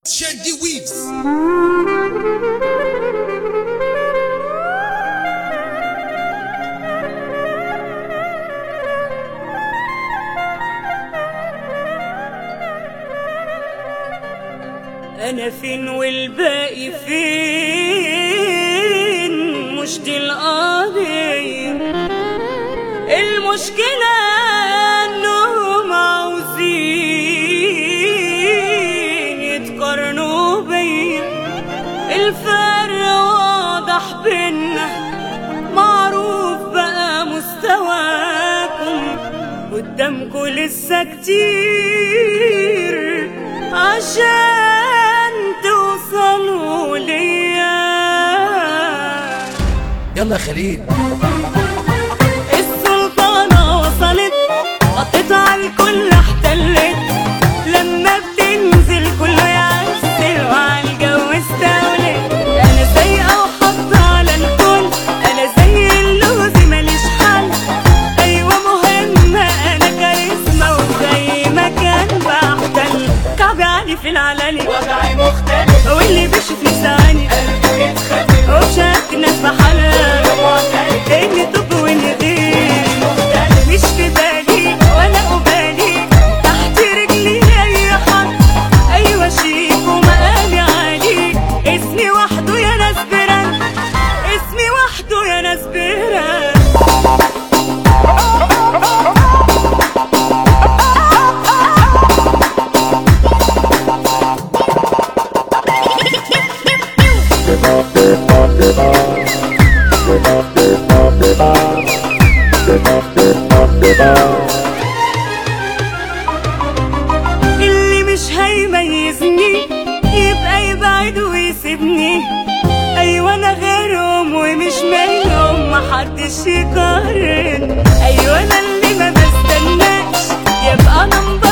شادي ويفز. أنا فين والباقي فين؟ مش دي القضية، المشكلة إنهم عاوزين يتقارنوا بيا. الفرق واضح بينا، معروف بقى مستواكم، قدامكوا لسه كتير عشان توصلوا ليا. يلا خليل، السلطانة وصلت، غطت على الكل احتلت، لما بتنزل كله يعسل وعلى الجو استولت. انا سايقة وحاطة على الكل، انا زي اللوز ماليش حل. ايوه مهمة، انا كاريزما وزي ما كان بحتل. كعبي عالي في العلالي، وضعي مختلف، واللي بيشوفني ثواني قلبه يتخدم، وبشارك الناس بحالها اني طب واني غير مختلف. مش في بالي ولا قبالي، تحت رجلي اي حد. ايوه شيك ومقامي عالي، اسمي وحده يا ناس بران، اسمي وحده يا ناس بران. اللي مش هيميزني يبقى يبعد ويسيبني. ايوه انا غيرهم ومش منهم، محدش يقارن. ايوه انا اللي ما بستناش، يبقى انا